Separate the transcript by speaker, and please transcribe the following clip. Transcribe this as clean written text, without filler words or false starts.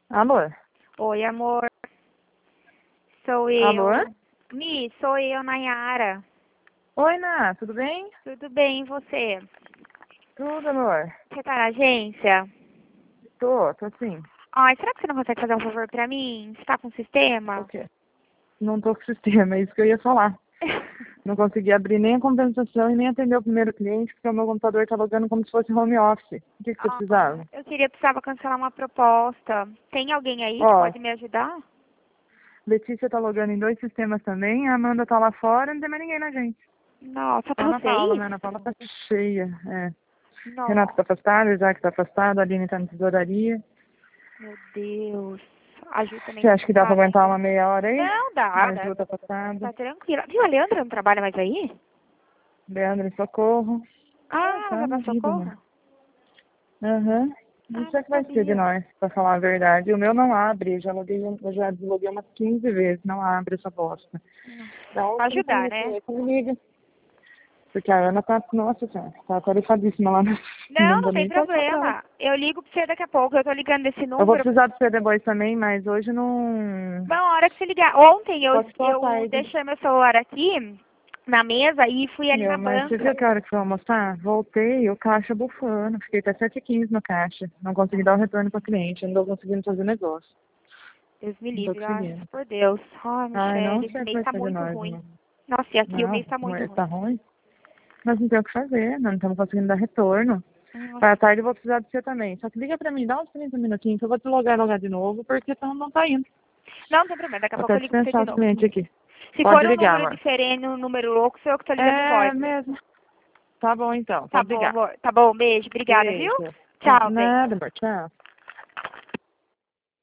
Speaker 1: Alô?
Speaker 2: Oi, amor. Sou eu.
Speaker 1: Alô?
Speaker 2: Sou eu, Nayara.
Speaker 1: Oi, Ná, tudo bem?
Speaker 2: Tudo bem, e você?
Speaker 1: Tudo, amor.
Speaker 2: Você tá na agência?
Speaker 1: Tô sim.
Speaker 2: Ai, será que você não consegue fazer um favor pra mim? Você tá com sistema?
Speaker 1: O quê? Não tô com sistema, é isso que eu ia falar. Não consegui abrir nem a compensação e nem atender o primeiro cliente, porque o meu computador tá logando como se fosse home office. O que você precisava?
Speaker 2: Eu precisava cancelar uma proposta. Tem alguém aí que
Speaker 1: Ó,
Speaker 2: pode me ajudar?
Speaker 1: Letícia tá logando em 2 sistemas também, a Amanda tá lá fora, não tem mais ninguém na gente.
Speaker 2: Nossa,
Speaker 1: Só a
Speaker 2: tá
Speaker 1: Ana Paula,
Speaker 2: vocês?
Speaker 1: né? Ana Paula tá cheia, é. Renato
Speaker 2: Não.
Speaker 1: tá afastado, Isaac tá afastado, a Aline tá na tesouraria.
Speaker 2: Meu Deus. A Ju também
Speaker 1: Você
Speaker 2: tá
Speaker 1: acha que dá pra
Speaker 2: afastada
Speaker 1: aguentar
Speaker 2: ainda.
Speaker 1: uma meia hora aí?
Speaker 2: Não, dá.
Speaker 1: A Ju tá afastada.
Speaker 2: Tá tranquila. Viu, a Leandra não trabalha mais aí?
Speaker 1: Leandro, socorro.
Speaker 2: Ah, ela
Speaker 1: Tá
Speaker 2: vai
Speaker 1: na
Speaker 2: dar
Speaker 1: vida, mano.
Speaker 2: socorro?
Speaker 1: Aham.
Speaker 2: Ah,
Speaker 1: Isso
Speaker 2: não
Speaker 1: é que vai ser de
Speaker 2: sabia.
Speaker 1: nós, pra falar a verdade. O meu não abre, eu já desloguei umas 15 vezes, não abre essa bosta. Então,
Speaker 2: Pra
Speaker 1: quem tem
Speaker 2: ajudar,
Speaker 1: que
Speaker 2: né?
Speaker 1: me liga. Porque a Ana tá, nossa senhora, tá tarefadíssima lá,
Speaker 2: Não,
Speaker 1: não
Speaker 2: não
Speaker 1: vou
Speaker 2: tem
Speaker 1: nem passar pra ela.
Speaker 2: problema. Eu ligo pra você daqui a pouco. Eu tô ligando desse
Speaker 1: Eu vou
Speaker 2: número.
Speaker 1: precisar do CD Boys também, mas hoje não...
Speaker 2: Bom, a hora que você ligar. Ontem
Speaker 1: Pode só à
Speaker 2: eu
Speaker 1: tarde.
Speaker 2: deixei meu celular aqui na mesa e fui ali na
Speaker 1: Meu, mas você
Speaker 2: banca.
Speaker 1: viu que hora que foi almoçar? Voltei, o caixa bufando. Fiquei até 7h15 no caixa. Não consegui dar o retorno pra cliente, eu não tô conseguindo fazer negócio.
Speaker 2: Deus me
Speaker 1: Não tô
Speaker 2: livre, ai,
Speaker 1: conseguindo.
Speaker 2: por Deus. Ai,
Speaker 1: Ai, não
Speaker 2: Michele, esse
Speaker 1: sei o que
Speaker 2: mês
Speaker 1: vai
Speaker 2: tá
Speaker 1: ser de
Speaker 2: muito
Speaker 1: nós,
Speaker 2: ruim.
Speaker 1: não.
Speaker 2: Nossa, e aqui o
Speaker 1: Não,
Speaker 2: mês tá muito
Speaker 1: mas tá
Speaker 2: ruim.
Speaker 1: ruim. Mas não tem o que fazer, não estamos conseguindo dar retorno.
Speaker 2: Nossa.
Speaker 1: Para tarde eu vou precisar de você também. Só que liga pra mim, dá uns 30 minutinhos que eu vou deslogar e logar de novo, porque então não tá indo.
Speaker 2: Não, não tem problema. Daqui a
Speaker 1: Vou
Speaker 2: pouco
Speaker 1: até
Speaker 2: eu ligo pra você
Speaker 1: dispensar
Speaker 2: de
Speaker 1: os
Speaker 2: novo.
Speaker 1: clientes aqui.
Speaker 2: Se for
Speaker 1: Pode
Speaker 2: um
Speaker 1: ligar,
Speaker 2: número
Speaker 1: amor.
Speaker 2: diferente, um número louco, sou eu que tô ligando de
Speaker 1: É
Speaker 2: voz.
Speaker 1: mesmo. Tá bom então,
Speaker 2: Tá
Speaker 1: pode
Speaker 2: bom,
Speaker 1: ligar.
Speaker 2: amor. Tá bom, beijo. Obrigada, viu?
Speaker 1: Beijo.
Speaker 2: Tchau, bem.
Speaker 1: Nada, amor. Tchau.